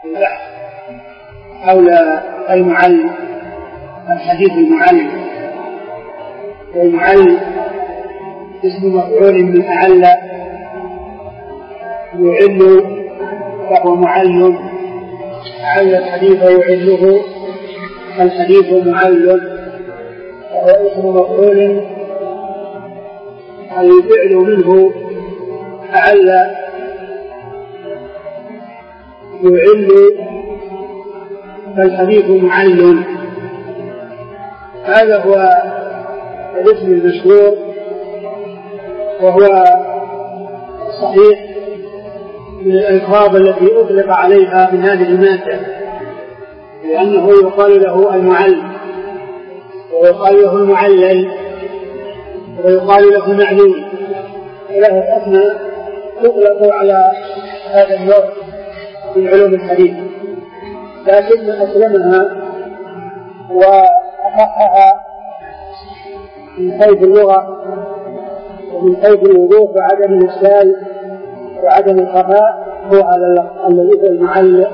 حول المعل، الحديث المعل. والمعل اسم مفعول من أعل يعل فهو معل، أعل الحديث يعله، الحديث معل وهو اسم مفعول الفعل منه أعل يعل فالحديث معل. هذا هو الاسم المشهور وهو صحيح من الألفاظ التي أطلق عليها من هذه المادة، لأنه يقال له المعل ويقال له المعلل ويقال له معلول، له أسماء تطلق على هذا النوع من علوم الحديث، لكن أسلمها وأحقها من حيث اللغة ومن حيث الوضوح وعدم الإشكال وعدم الخفاء هو على الذي هو المعلق،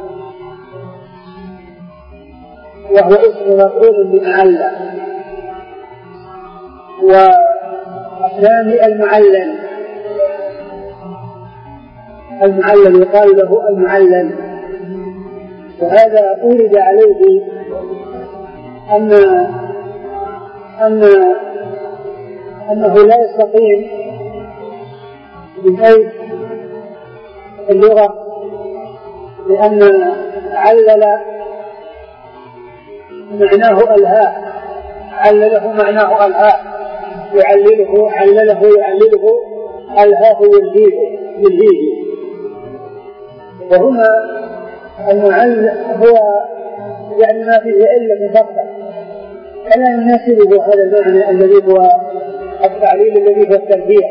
وهو اسم مفعول من أعل. والثاني المعلل، المعلل يقال له المعلل، وهذا أورد عليه أنه لا يستقيم من حيث اللغة، لأن علل معناه الهاء، علله معناه الهاء، يعلله يعلله الهاء يلهيه. وهنا المعل هو يعني ما فيه إلا مفصل، فلا يناسبه هذا المعنى الذي هو التعليل الذي هو التربيع،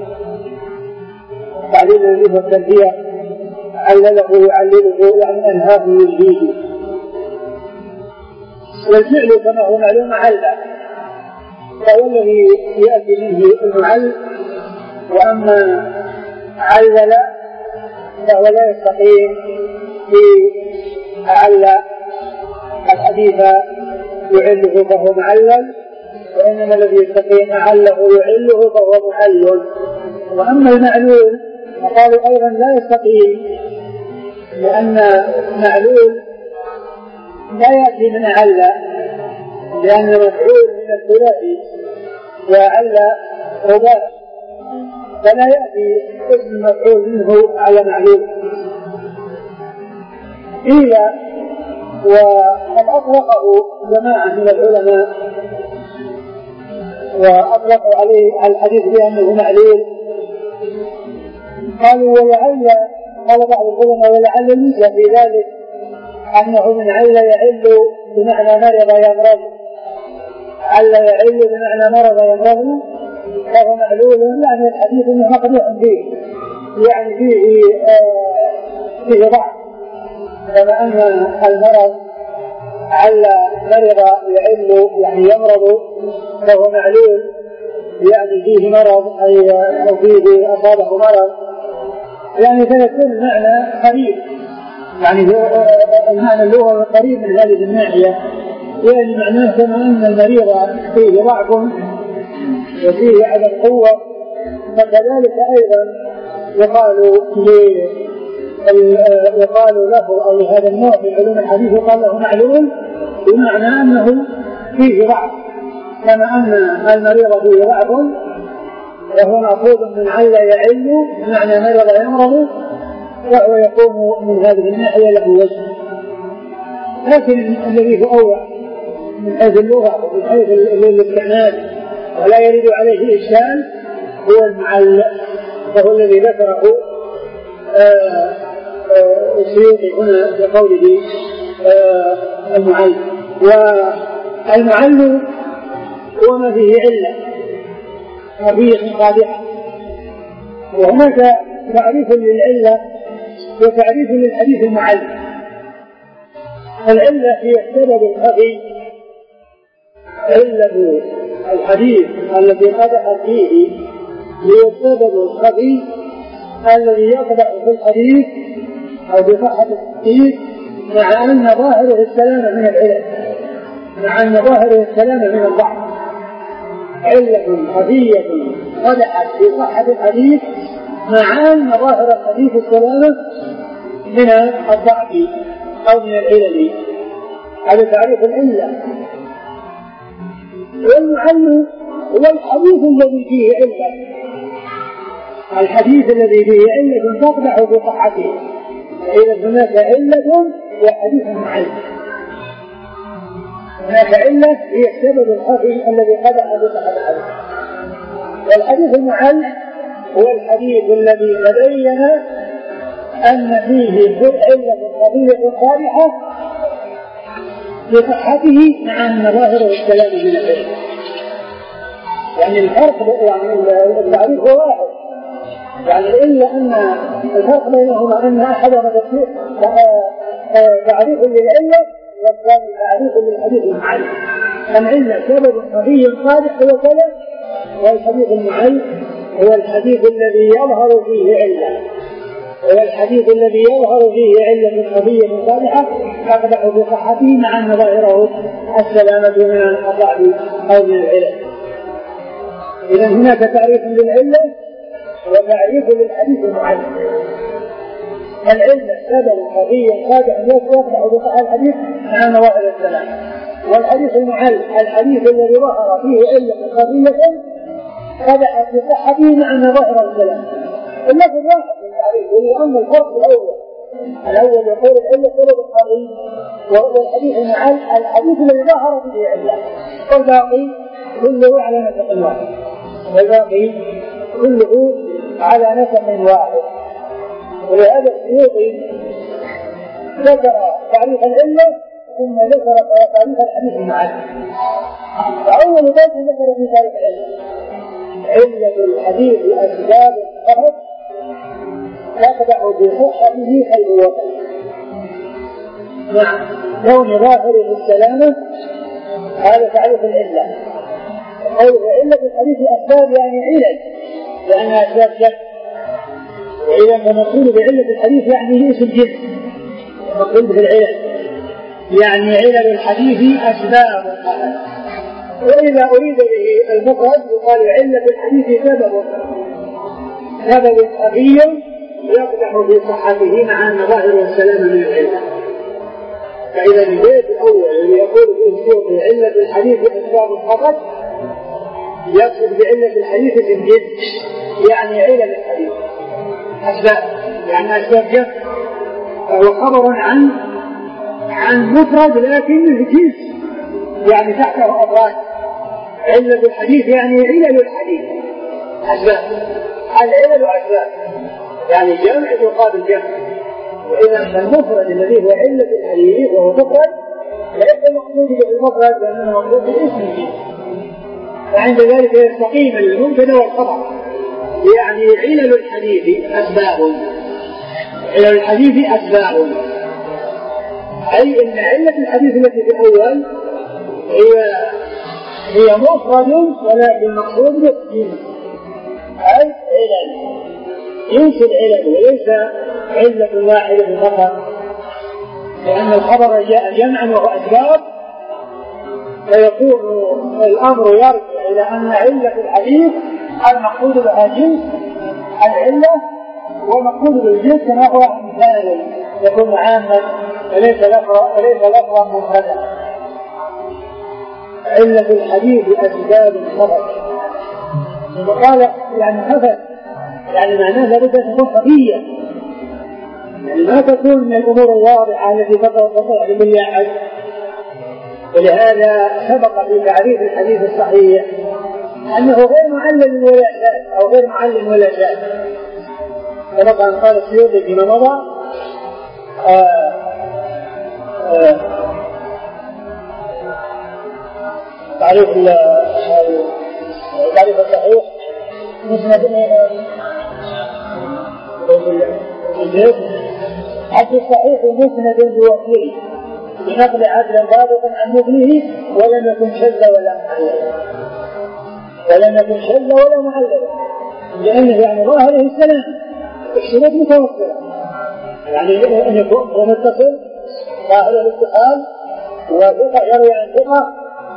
التعليل الذي هو التربيع، علله يعلله يعني أنهاه يلهيه. والفعل كما هو معلوم علّ، فهو الذي يأتي منه المعل، وأما علّل فهو لا يستقيم في أعل الحديث يعله فهو معلل، وإنما الذي يستقيم أعله يعله فهو معلل. وأما المعلول فقالوا أيضا لا يستقيم، لأن معلول لا يأتي من أعل، لأن مفعول من الثلاثي وأعل رباعي، فلا يأتي اسم مفعول منه على معلول. إلا وقد أطلقه جماعة من العلماء وأطلقوا عليه الحديث بأنه معلول، قالوا ولعل، قال بعض العلماء ولعل المثل في ذلك أنه من عل يعل بمعنى مرض يمرض، عل يعل بمعنى مرض يمرض فهو معلول، يعني الحديث انه مقدوح فيه، يعني فيه ضعف، كما ان المرض عل مرض يعل يعني يمرض فهو معلول، يعني فيه مرض او فيه اصابه مرض، يعني فيكون المعنى قريب، يعني المعنى اللغوي قريب من هذه الناحيه، يعني معناه كما ان المريض فيه ضعف وفيه عدم قوة، فكذلك أيضا يقال له أو هذا النوع من علوم الحديث يقال له معلول، بمعنى أنه فيه ضعف، كما أن المريض فيه ضعف وهو مأخوذ من عل يعل بمعنى مرض يمرض، فهو يقوم من هذه الناحية له وجه. لكن الذي هو أوعى من حيث اللغة ومن حيث الاستعمال ولا يريد عليه إشكال هو المعل، وهو الذي ذكره السيوطي هنا بقوله المعل. والمعل هو ما فيه علة وفيه قادحة، وهناك تعريف للعلة وتعريف للحديث المعل. العلة هي السبب الخفي، علة الحديث الذي قدح فيه هي السبب الخفي الذي يقدح في الحديث أو بصحة الحديث مع أن ظاهره السلامة من العلل، مع أن ظاهره السلامة من الضعف، علة خفية قدحت في صحة الحديث مع أن ظاهر الحديث السلامة من الضعف أو من العلل. هذا تعريف العلة. والمعل هو الحديث الذي فيه علة، الحديث الذي فيه علة تقدح في صحته، إذا هناك علة وحديث معل. هناك علة هي السبب الخفي الذي قدح في صحة الحديث. والحديث المعل هو الحديث الذي تبين أن فيه علة خفية قادحة بصحته مع أن ظاهره السلام من العلم. يعني الفرق، يعني التعريف هو واحد، يعني إلا أن الفرق بينهما أن أحدهما تعريف للعلة والثاني تعريف للحديث المعل. العلة سبب خفي قادح هو كذا، والحديث المعل هو الحديث الذي يظهر فيه علة، هو الحديث الذي يظهر فيه علة خفية قادحة تقدح بصحته مع أن ظاهره السلامة من الضعف أو من العلل. إذا هناك تعريف للعلة وتعريف للحديث المعل. العلة سبب خفي قادح يقدح بصحة الحديث مع أن ظاهر السلامة. والحديث المعل الحديث الذي ظهر فيه علة خفية قدحت بصحته مع أن ظاهر السلامة. اللفظ واحد من التعريف، ولأن الفرق الأول يقول العلة سبب الخفي، والحديث المعل الحديث الذي ظهر فيه علة، والباقي كله على نسق واحد، والباقي كله على نسق واحد. ولهذا السيوطي ذكر تعريف العلة ثم ذكر تعريف الحديث المعل. فأول ذلك ذكر في تعريف العلة: علة الحديث أسباب فقط تقدح بصحته حيث وقع، مع كون ظاهره السلامة. هذا تعريف العلة. علة الحديث أسباب يعني علل، لأنها أسباب شك. وإذا نقول بعلة الحديث يعني اسم جنس، نقول بالعلل يعني علل الحديث أسباب فقط. وإذا أريد به المفرد يقال علة الحديث سبب خفي يقدح في صحته مع أن ظاهره السلامة من العلة. فإذا البيت الأول اللي يقول في علة الحديث أسباب فقط يقصد بعلة الحديث الجد، يعني علل الحديث أسباب، يعني أسباب جد، فهو خبر عن مفرد لكن الجنس، يعني تحته أفراد. علة الحديث يعني علل الحديث أسباب، العلل أسباب يعني جمع يقابل جمع. وإذا المفرد الذي هو علة الحديث وهو مفرد ليس مقصود بالمفرد لأنه مقصود باسمه، وعند ذلك يستقيم المبتدأ والخبر. يعني علل الحديث أسباب، علل الحديث أسباب، أي أن علة الحديث التي في الأول هي مفرد ولكن مقصود بالاسم، أي علل ينسى العلل وليس علة واحدة فقط، لأن الخبر جاء جمعا وهو أسباب، فيكون الأمر يرجع إلى أن علة الحديث المقصود بها جنس العلة، والمقصود بالجنس كما هو مثال يكون عاما وليس لفظا مفردا. علة الحديث أسباب فقط. وقال يعني خفت، يعني معناه لابد أن تكون خفية، يعني ما تكون من الأمور الواضحة التي تطلع لكل أحد. ولهذا سبق في تعريف الحديث الصحيح أنه غير معلل ولا شاذ أو غير معلل ولا شاذ. سبق أن قال السيوطي فيما مضى تعريف الصحيح مسند حتى الصحيح مسند بوكيل بنقل عدل ضابط عن مبنيه ولم يكن شذ ولا معلل، لأنه يعني ظاهره السلام، الشروط متوفرة، يعني أن يكون متصل ظاهر الاتصال وثقة يروي عن ثقة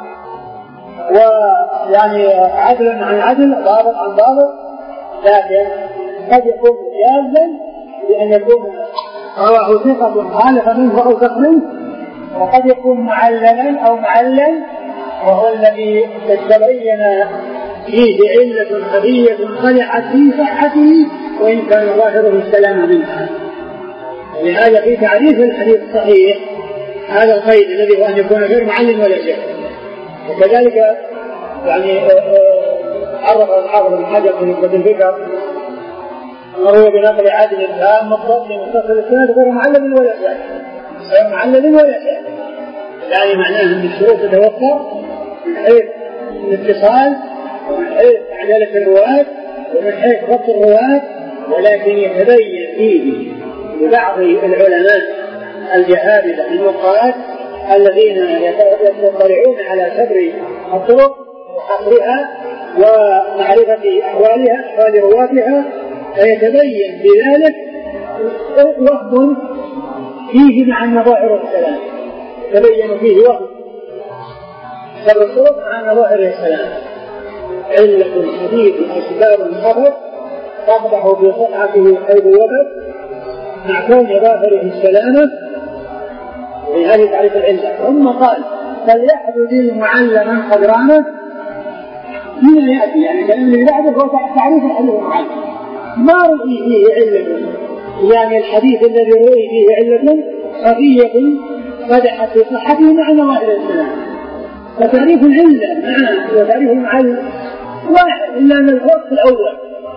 ويعني عدل عن عدل ضابط عن ضابط، لكن قد يكون جازا بأن يكون رواه ثقة خالف منه أو تقليد، وقد يكون معللا أو معلل وهو الذي تبين فيه علة خفية خلعت في صحته وإن كان ظاهره السلام منها. لهذا في تعريف الحديث الصحيح هذا القيد الذي هو أن يكون غير معلل ولا شيء. وكذلك يعني عرف الحافظ بن حجر في نخبة الفكر وهو بنقل عادل التام مطلق لمتصل السند غير معلل ولا شيء، غير معلل ولا شيء، يعني معناه أن الشروط تتوفر من حيث الاتصال ومن حيث عدالة الرواة ومن حيث ضبط الرواة، ولكن يتبين فيه لبعض العلماء الجهابذة النقاد الذين يطلعون على صبر الطرق وحصرها ومعرفة أحوالها أحوال رواتها، فيتبين بذلك وهم فيه مع النظائر السلام، يتبين فيه وهم صبر الطرق مع النظائر السلام. علة حديث أسباب الخبر تقدح بصحته حيث وجد مع كون ظاهره السلامة، لهذه تعريف العلة. ثم قال فليحدث المعلم قدرانه من يأتي، يعني كلام اللي بعده هو تعريف الحديث المعلم. ما رؤي فيه علة، يعني الحديث الذي رؤي فيه علة خفية قدحت في صحته مع ظاهر السلامة. فتعريف العلة معه وتعريف المعلم واحد، إلا أن الفرق الأول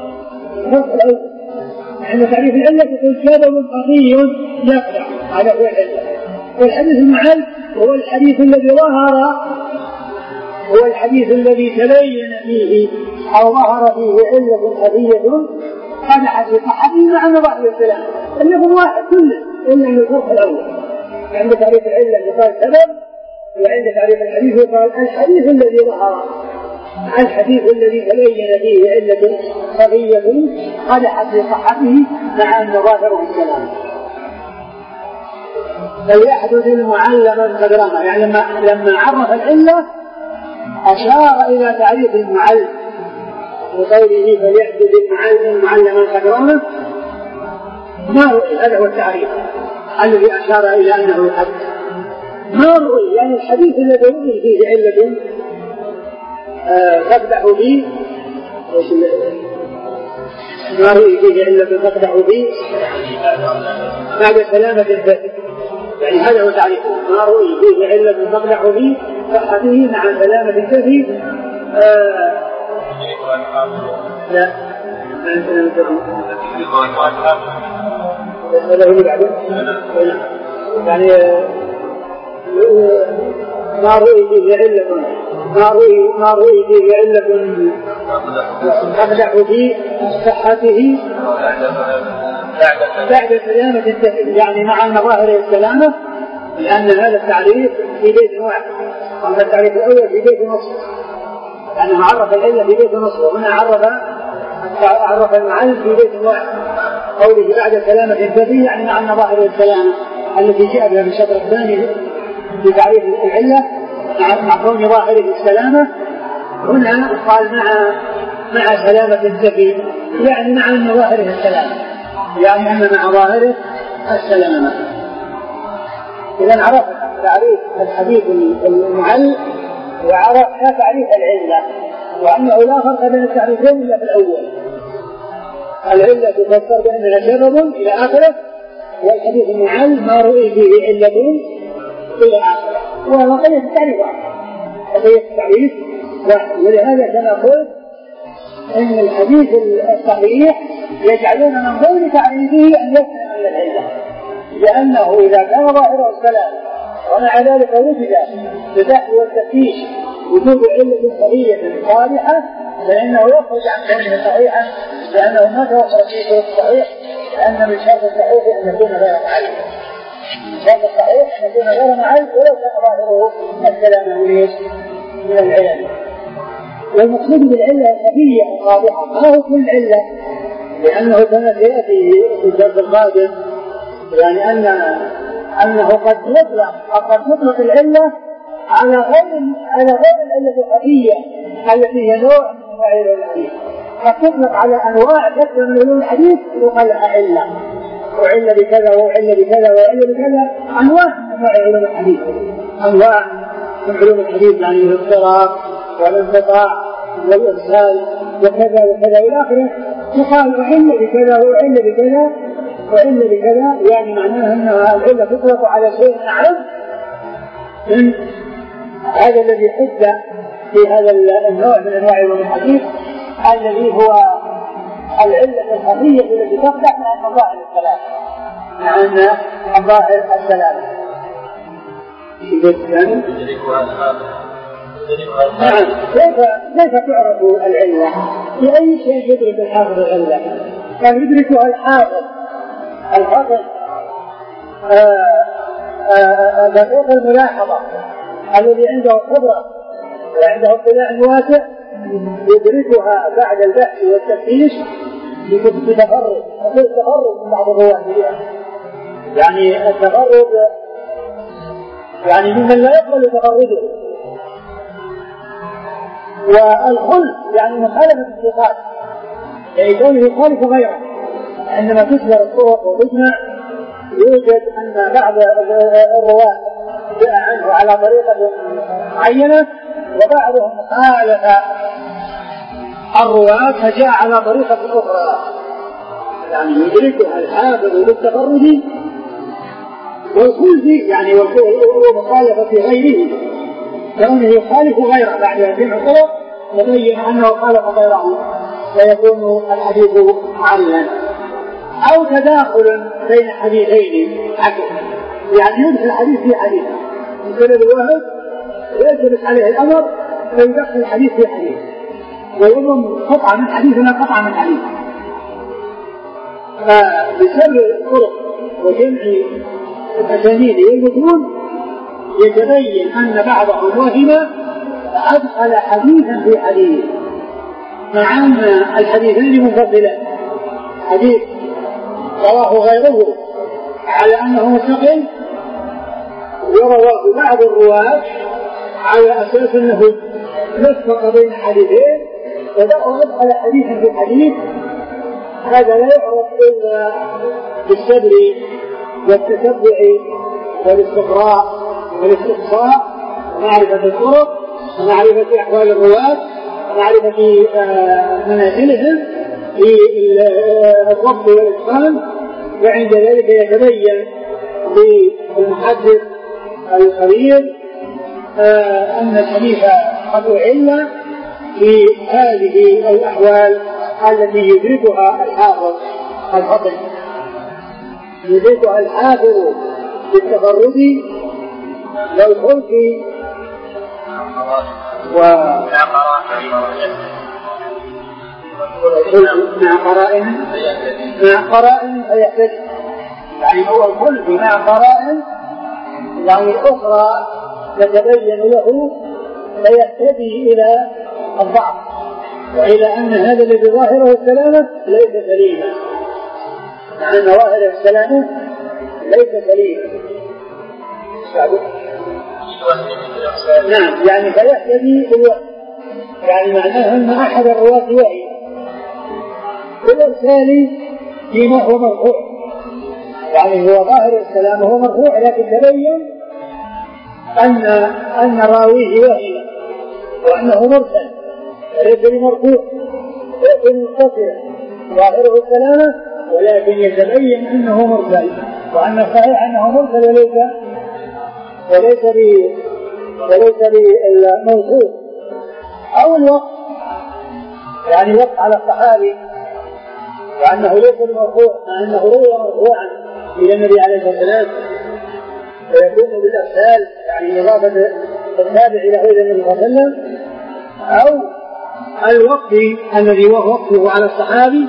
يعني تعريف العلة يقول سبب خفي يقدح، هذا هو العلة. والحديث المعل هو الحديث الذي ظهر، هو الحديث الذي تبين فيه أو ظهر فيه علة خفية قدحت في صحته مع ظاهر السلام. لم يكن واحد كله إلا أن الفرق الأول. عند تعريف العلة يقال سبب، وعند تعريف الحديث يقال الحديث الذي ظهر، الحديث الذي تبين فيه علة خفية قدحت في صحته مع أن ظاهره السلام. فليحدث المعلم قدرانه، يعني لما عرف العلة أشار إلى تعريف المعلم وقوله فليحدث المعلم قدرانه. ما رؤي، هذا هو التعريف الذي أشار إلى أنه يحدث. ما رؤي يعني الحديث الذي رؤي فيه علة تقدح به، ما رؤي فيه علة تقدح به بعد سلامة الفاسد، يعني هذا هو تعريفه. ما رؤي فيه علة تقدح به صحته مع سلامة الفاسد. لا عن سلامة الفاسد يعني ما رؤي فيه علة تقدح في صحته بعد سلامة التفل، يعني مع ظاهر السلامة، لأن هذا التعريف في بيت واحد. هذا التعريف الأول في بيت نصف، يعني عرف العلة في بيت نصف، وهنا عرف المعلم في بيت واحد. قوله بعد سلامة التفل يعني مع ظاهر السلامة التي جاء بها في الشطر الثاني في تعريف العلة مع كون ظاهره السلامة. هنا قال مع سلامة الزكي، يعني مع أن ظاهره السلامة، يعني أن مع ظاهره السلامة. إذا عرف تعريف الحديث المعل وعرف تعريف العلة، وأنه لا فرق بين التعريفين إلا في الأول. العلة تفسر بأنها سبب إلى آخره، والحديث المعل ما رؤي فيه علة إلى آخره، وهو قضية التعريف واحد. ولهذا كما قلت إن الحديث الصحيح يجعلون من ضمن تعريفه أن يفهم من العلة، لأنه إذا كان ظاهره السلام ومع ذلك وجد ببحث والتفتيش وجود علة صحيحة صالحة، فإنه يخرج عن كونه صحيحا، لأنه ما توفر فيه الصحيح، لأن من شرط الصحيح أن يكون غير معلم. شرط الصحيح أن يكون غير معلم ولو كان ظاهره السلام من العلل. والمقصود بالعلة الخفية القادحة ما هو كل علة، لأنه كما سيأتي في الدرس القادم يعني أنه قد يطلق العلة على غير العلة الخفية التي هي نوع من أنواع علوم الحديث، قد تطلق على أنواع كثيرة من علوم الحديث يقال لها علة، وعلة بكذا وعلة بكذا وعلة بكذا، أنواع من أنواع علوم الحديث، أنواع من علوم الحديث، يعني الاضطراب والانقطاع والإرسال وكذا وكذا إلى آخره، يقال وعلة بكذا وعلة بكذا وعلة بكذا، يعني معناها أنها العلة تطلق على شيء أعم من هذا الذي حد في هذا النوع من أنواع علوم الحديث الذي هو العلة الخفية التي تفتح مع مظاهر الكلام، مع أن ظاهر الكلام. نعم، كيف تعرف العلة؟ بأي شيء يدرك الحافظ العلة؟ كان يدركها الحافظ دقيق الملاحظة الذي عنده خبرة وعنده اطلاع واسع، يدركها بعد البحث والتفتيش بتفرد من بعض الرواة، يعني التفرد يعني ممن لا يقبل تفرده، والخلف يعني مخالفة الثقات، يعني كونه يخالف غيره. عندما تكبر الطرق وتجمع يوجد أن بعض الرواة جاء عنه على طريقة معينة، وبعضهم خالف الرواة فجاء على طريقة أخرى، يعني يدركها الحافظ بالتفرد والخلف، يعني ومخالفة غيره، كونه يخالف غيره بعد جمع الطرق يبين أنه خالف غيره فيكون الحديث معللا، أو تداخل بين حديثين عكس، يعني يدخل الحديث في حديث من سند واحد ويجلس عليه الأمر فيدخل الحديث في حديث ويضم قطعة من حديث إلى قطعة من حديث. فبسبب الطرق وجمع الأسانيد والمتون يتبين أن بعضهم وهم أدخل حديثا في حديث، مع أن الحديثين منفصلان، حديث رواه غيره على أنه مستقل، ورواه بعض الرواة على أساس أنه نسق بين حديثين ودخل حديثا في حديث. هذا لا يعرف إلا بالصبر والتتبع والاستقراء والاستقصاء ومعرفة الطرق ومعرفة أحوال الرواة ومعرفة منازلهم في الضبط والإتقان، وعند ذلك يتبين للمحدث الخبير أن الحديث قد أعل في هذه الأحوال التي يدركها الحافظ الفطن، يدركها الحافظ بالتفرد والخلق مع قرائن فيحتج، يعني هو الخلق مع قرائن يعني أخرى تتبين له فيهتدي إلى الضعف وإلى أن هذا الذي ظاهره السلامة ليس سليما، أن ظاهر السلامة ليس سليما. نعم، يعني فيهتدي بالوقت، يعني معناه أن أحد الرواة وحي والإرسال فيما هو مرفوع، يعني هو ظاهر السلامة هو مرفوع، لكن تبين أن راويه وحي وأنه مرسل ليس بمرفوع، ليس متصلا، ظاهره السلامة ولكن يتبين أنه مرسل، وأن الصحيح أنه مرسل وليس بالموصوف. أو الوقت، يعني وقت على الصحابي وأنه ليس بمرفوع مع أنه روى مرفوعا إلى النبي عليه الصلاة والسلام، فيكون بالإرسال يعني إضافة التابع إلى غير النبي صلى الله عليه وسلم. أو الوقت الذي هو وقته على الصحابي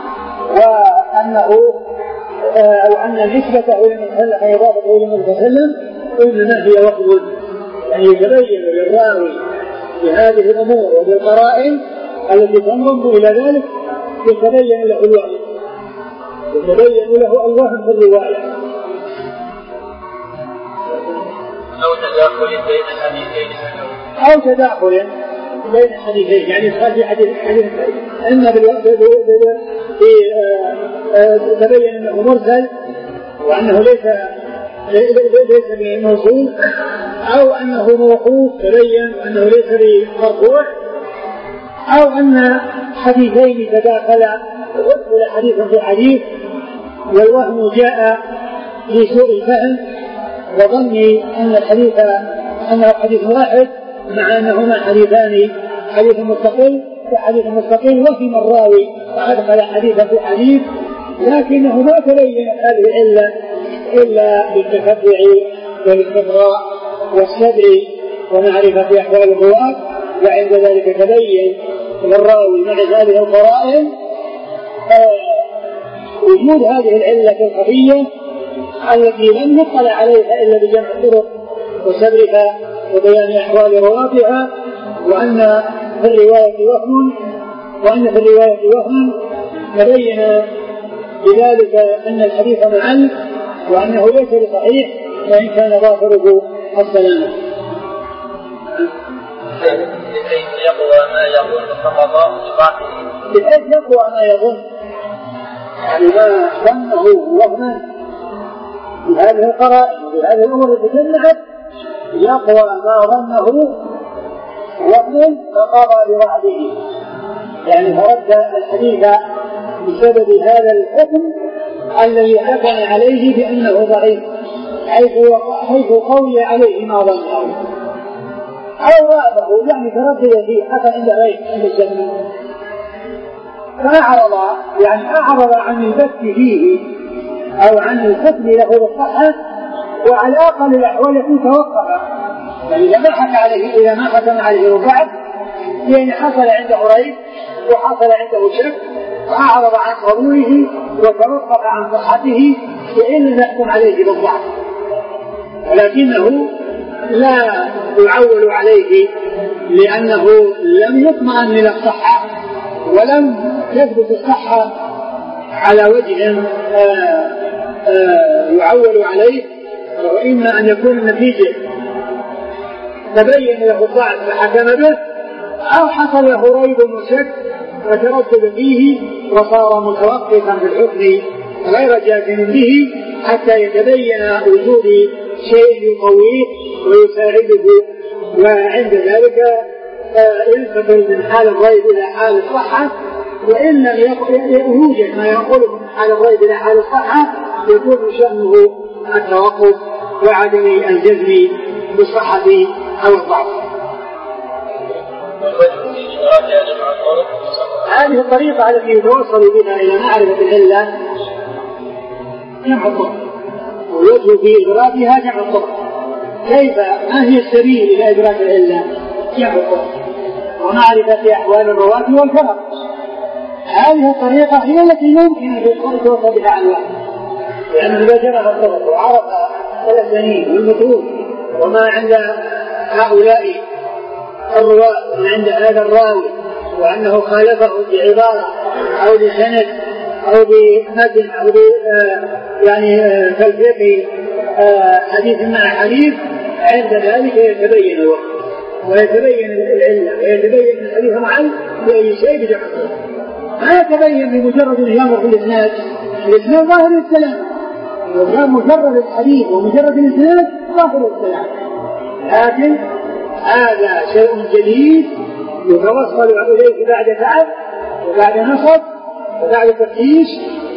أو أن نسبته إلى النبي إضافته إلى النبي صلى الله عليه وسلم إنما هي وقت، يعني يتبين للراوي بهذه الأمور وبالقرائن التي تنضم إلى ذلك يتبين له الوهم في الرواية، أو تداخل بين الحديثين أو تداخل بين الحديثين، يعني يدخل في حديث إما تبين أنه مرسل وأنه ليس بموصول، أو أنه موقوف تبين أنه ليس بمرفوع، أو أن حديثين تداخلا وادخل حديث في حديث والوهم جاء لسوء الفهم وظن أن الحديث أنه حديث واحد مع أنهما حديثان، حديث مستقل وحديث مستقل وهم الراوي أدخل حديثا في حديث، لكنه ما تبين هذه العلة إلا بالتتبع والاستقراء والصبر ومعرفة أحوال الرواة، وعند ذلك تبين للراوي مع هذه القرائن وجود هذه العلة الخفية التي لم يطلع عليها إلا بجمع الطرق وصبرها وبيان أحوال رواتها، وأن في الرواية وهم تبين بذلك أن الحديث معل وأنه ليس بصحيح وإن كان ظاهره السلامة. بحيث يقوى ما يظن فقط بباطله، بحيث يقوى ما يظن، يعني ما ظنه وهما بهذه القرائن وبهذه الأمور التي تجمعت يقوى ما ظنه وهما فقضى بوعده، يعني فرد الحديث بسبب هذا الحكم الذي حكم عليه بأنه ضعيف حيث قوي عليه ما ظنه أو رأبه، يعني تردد فيه حتى عند غير عند الجميع، فأعرض عن البث فيه أو عن الحكم له بالصحة، وعلى أقل الأحوال يكون توقف، يعني إذا ما حكم عليه وبعد، يعني حصل عنده ريب وحصل عنده شك فأعرض عن قبوله وتوقف عن صحته وإن لم يحكم عليه بالضعف، ولكنه لا يعول عليه لأنه لم يطمئن إلى الصحة ولم يثبت الصحة على وجه يعول عليه، وإما أن يكون النتيجة تبين له الضعف فحكم به، أو حصل له ريب وشك فتردد فيه وصار متوقفا في الحكم غير جازم به حتى يتبين وجود شيء يقويه ويساعده، وعند ذلك ينتقل من حال الريب إلى حال الصحة، وإن لم يوجد ما ينقله من حال الريب إلى حال الصحة يكون شأنه التوقف وعدم الجزم بالصحة أو الضعف. هذه الطريقة التي يتوصل بها إلى معرفة العلة جمع الطرق، ويوجه في إدراكها جمع الطرق. كيف ما هي السبيل إلى إدراك العلة؟ جمع الطرق ومعرفة أحوال الرواة والفرق. هذه الطريقة هي التي يمكن أن يتوصل بها على الواحد، لأنه إذا جمع الطرق وعرف الأسانيد والمتون وما عند هؤلاء الرواة وعند هذا الراوي وأنه خالفه بعبارة أو بسند أو بمتن أو يعني تلفيق حديث مع حديث، عند ذلك يتبين الوقت ويتبين العلة ويتبين الحديث معا بأي شيء بجمع الطرق. ما يتبين بمجرد اليامر في الإسناد ظاهر السلام، وكان مجرد الحديث ومجرد الإسناد ظاهر السلام، لكن هذا شيء جديد يتوصل إليه بعد تعب وبعد نصب وبعد تفتيش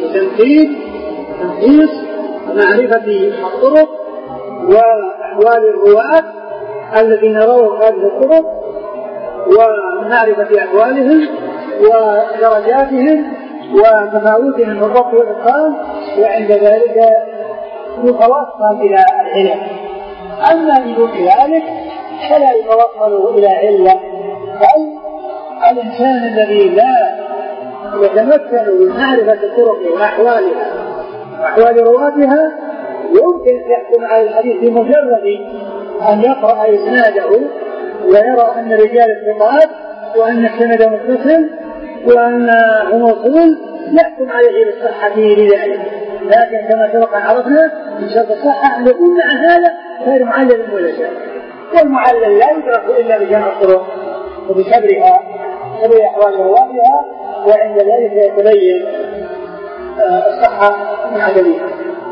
وتنقيص ومعرفة الطرق وأحوال الرواة الذين رووا هذه الطرق ومعرفة أحوالهم ودرجاتهم وتفاوتهم في الضبط والإتقان، وعند ذلك يتوصل إلى العلم. أما بدون ذلك فلا يتوصل إلى علة، بل الإنسان الذي لا يتمكن من معرفة الطرق وأحوالها وأحوال رواتها يمكن أن يحكم على الحديث بمجرد أن يقرأ إسناده ويرى أن رجال الثقات وأن السند متصل وأنه موصول، يحكم عليه بالصحة لذلك. لكن كما سبق عرفنا من شرط الصحة أن يكون مع هذا غير معلل ولا شيء، والمعلل لا يدرك إلا بجمع الطرق وبصبرها صبر أحوال رواتها، وعند ذلك يتبين الصحة من عدمها.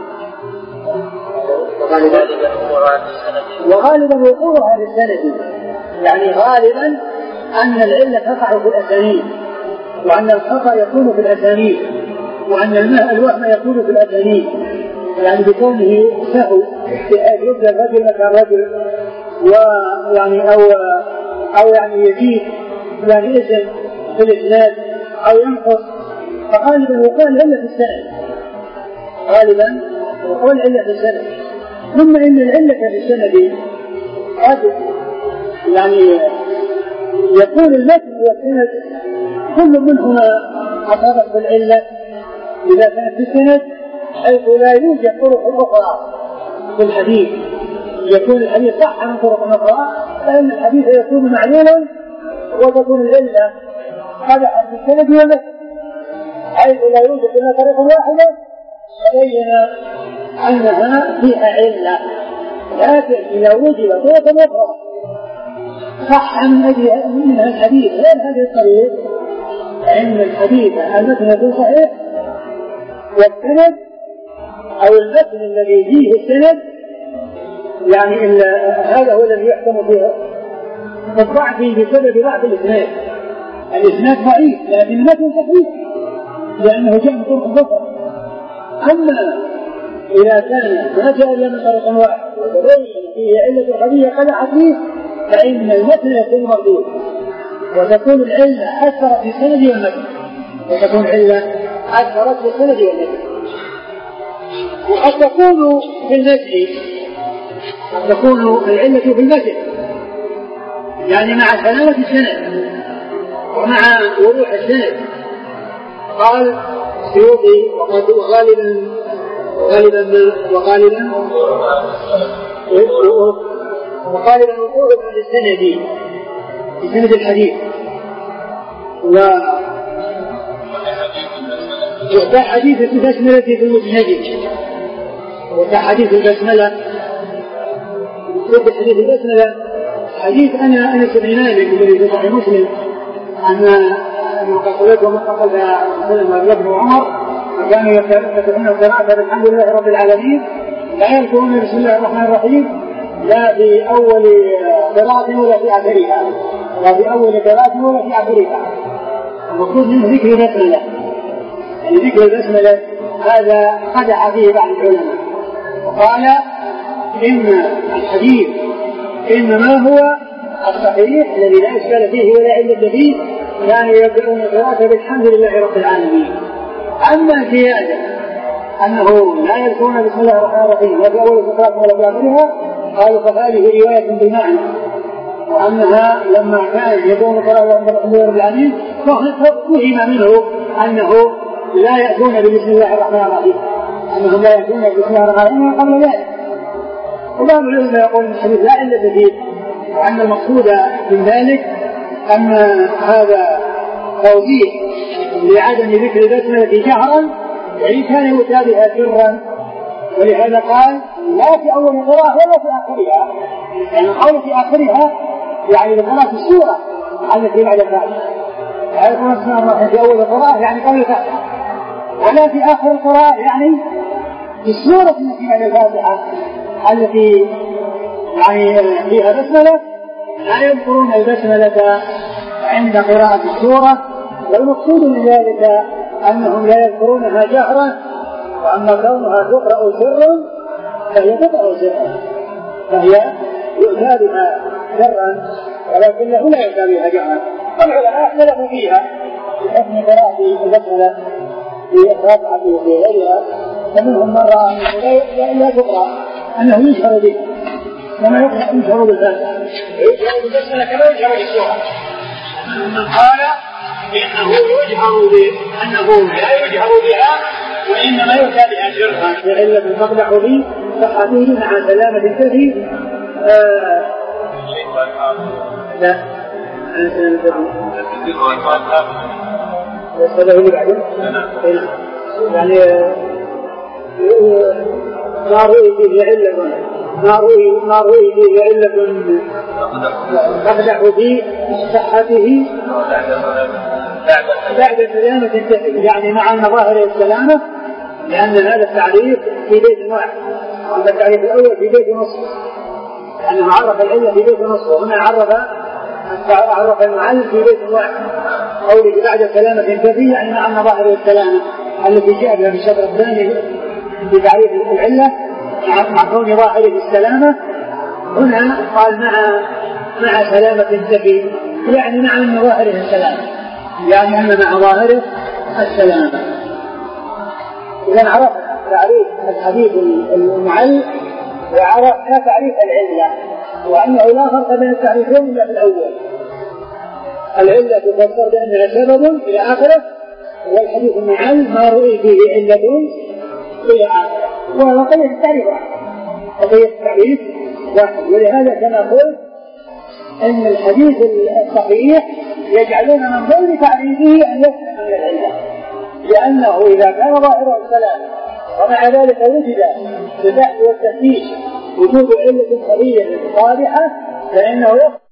وغالبا وقوعها بالسند، يعني غالبا أن العلة تقع في الأسانيد، وأن الخطأ يكون في الأسانيد، وأن الوهم يكون في الأسانيد، يعني بكونه سهو بحيث يبدأ الرجل مكان رجل، ويعني أو يعني يزيد يعني اسم في الإسناد أو ينقص، فغالبا وقوع العلة في السند، غالبا وقوع العلة في السند. ثم إن العلة في السند قد يعني يكون المتن والسند كل منهما أصابت بالعلة إذا كانت في السند، حيث لا يوجد طرق أخرى في الحديث، يكون الحديث صح عن طرق أخرى، فإن الحديث يكون معلولا وتكون العلة قدحت في السند والمتن، حيث لا يوجد إلا طريقة واحدة تبين أنها فيها علة. لكن إذا وجد طرق أخرى صح منها الحديث غير هذه الطريق، فإن الحديث المتن يكون صحيح، والسند أو المتن الذي فيه السند يعني هذا هو الذي يحكم فيه الضعف بسبب ضعف الإسناد. الإسناد ضعيف لكن المتن صحيح لأنه جاء من طرق أخرى. أما إذا كان ما جاء إلا من طريق واحد وتبين فيه علة الحديث قدحت فيه، فإن المتن يكون مردود، وتكون العلة أثرت في السند والمتن، وتكون العلة أثرت في السند والمتن. وقد تكون في المتن، قد تكون العلة في المتن يعني مع سلامة السند ومع وضوح السند. قال السيوطي وغالبا وقوعه في السند في سند الحديث، وكحديث البسملة في المسند، وكحديث البسملة حديث البسملة حديث أنس بن مالك الذي في صحيح مسلم أن قتلته ومقتل سلمة بن عمر، وكانوا يفتتحون القراءة بالحمد لله رب العالمين، لا يذكرون بسم الله الرحمن الرحيم لا في أول قراءة ولا في آخرها، لا في أول قراءة ولا في آخرها. المقصود منه ذكر البسملة، يعني ذكر البسملة هذا قدح فيه بعض العلماء، وقال إن الحديث إنما هو الصحيح الذي لا إشكال فيه ولا علة فيه، كانوا يبدأون القراءة بالحمد لله رب العالمين. أما زيادة أنه لا يذكرون بسم الله الرحمن الرحيم لا في أول القراءة ولا في آخرها، قالوا فهذه رواية بالمعنى، وأنها لما كان يكون القراءة الحمد لله رب العالمين فهم منه أنه لا يأتون بسم الله الرحمن الرحيم، أنهم لا يأتون بسم الله الرحمن الرحيم قبل ذلك. وبعض العلماء يقول أن الحديث لا علة فيه، وأن المقصود من ذلك أن هذا توضيح لعدم ذكر البسملة جهرا، يعني كان يتابعها سرا، ولهذا قال لا في أول القراءة ولا في آخرها، يعني قول في آخرها يعني بقراءة السورة التي بعد الفاتحة، هذا كما سمعنا في أول القراءة يعني قبل الفاتحة، ولا في آخر القراءة يعني في السورة التي بعد الفاتحة التي يعني فيها بسملة، لا يذكرون البسملة عند قراءة السورة. والمقصود من ذلك أنهم لا يذكرونها جهرا، وأما كونها تقرأ سرا فهي تقرأ سرا، فهي يؤتى بها سرا ولكنه لا يؤتى بها جهرا. والعلماء اختلفوا فيها بحكم قراءة البسملة في الرابعة وفي غيرها، فمنهم من رأى أنه لا تقرأ، أنه يشهر به كما يشهر بالفاتحة، يشهر بالبسملة كما يشهر بالسورة. من قال إنه يجهر أنه لا يجهر بها وإنما يؤتى بها سرا لعلة تقدح به صحته مع سلامة الكفي. لا هذا اللي بعده يعني صار فيه علة ما روي فيه علة تقدح في صحته بعد السلامة تنتهي، يعني مع أن ظاهر السلامة، لأن هذا التعريف في بيت واحد، هذا التعريف الأول في بيت نصف، لأنه عرف العلة في بيت نصف، وهنا عرف المعلم في بيت واحد. قوله بعد السلامة تنتهي يعني مع أن ظاهر السلامة التي جاء بها في الشطر الثاني في تعريف العلة مع كون ظاهره السلامة، هنا قال مع سلامة تنتهي، يعني مع أن ظاهره السلامة، يعني أن مع ظاهره السلامة. إذا عرف تعريف الحديث المعل وعرفنا تعريف العلة، وأنه لا فرق بين التعريفين إلا في الأول. العلة تفسر بأنها سبب إلى آخره، والحديث المعل ما رؤي فيه علة إلى آخره، وقية التعريف واحد. ولهذا كما قلت أن الحديث الصحيح يجعلون من ضمن تعريفه أن يفهم من العلة، لأنه إذا كان ظاهره السلام ومع ذلك وجد بالبحث والتفتيش وجود علة قوية صالحة فإنه